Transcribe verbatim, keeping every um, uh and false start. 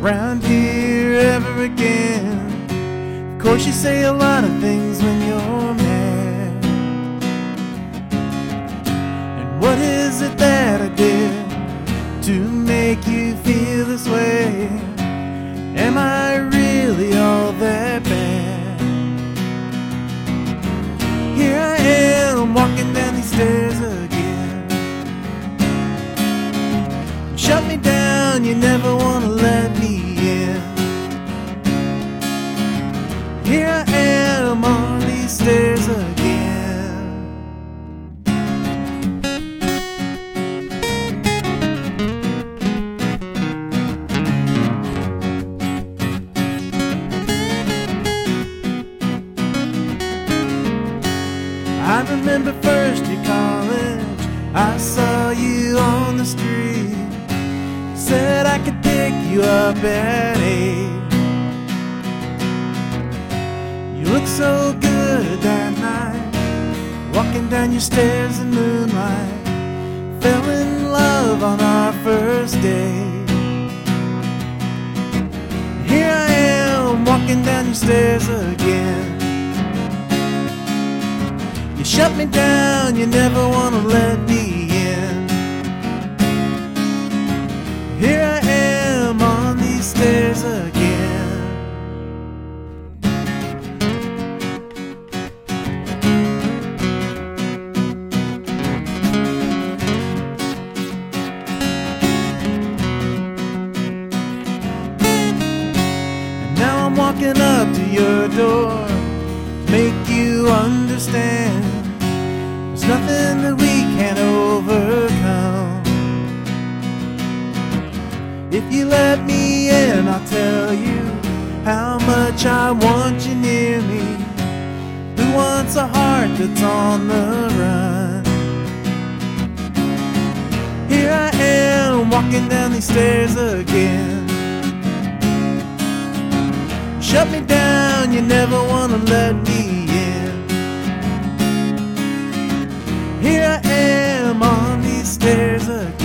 around here ever again. Of course you say a lot of things when you're mad. And what is it that I did to make you feel this way? Am I really all that bad? Here I am walking down these stairs again. You shut me down, you never wanna let me in. Here I am on these stairs again. I remember first year college, I saw you on the street. Said I could pick you up at eight. You looked so good that night, walking down your stairs in moonlight. Fell in love on our first date. Here I am walking down your stairs again. You shut me down, you never wanna let me in. Here I am on these stairs again. And now I'm walking up to your door, make you understand there's nothing that we can't overcome. If you let me in, I'll tell you how much I want you near me. Who wants a heart that's on the run? Here I am walking down these stairs again. Shut me down, you never wanna let me in. Here I am on these stairs again.